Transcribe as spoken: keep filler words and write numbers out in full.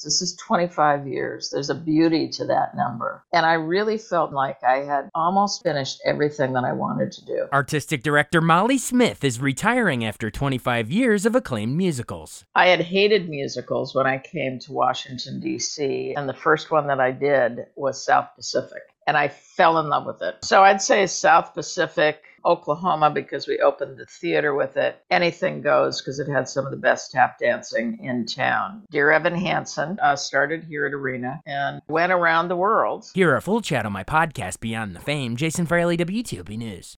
This is twenty-five years. There's a beauty to that number. And I really felt like I had almost finished everything that I wanted to do. Artistic director Molly Smith is retiring after twenty-five years of acclaimed musicals. I had hated musicals when I came to Washington, D C, and the first one that I did was South Pacific. And I fell in love with it. So I'd say South Pacific, Oklahoma, because we opened the theater with it. Anything Goes, because it had some of the best tap dancing in town. Dear Evan Hansen uh, started here at Arena and went around the world. Hear a full chat on my podcast, Beyond the Fame. Jason Fraley, W T O P News.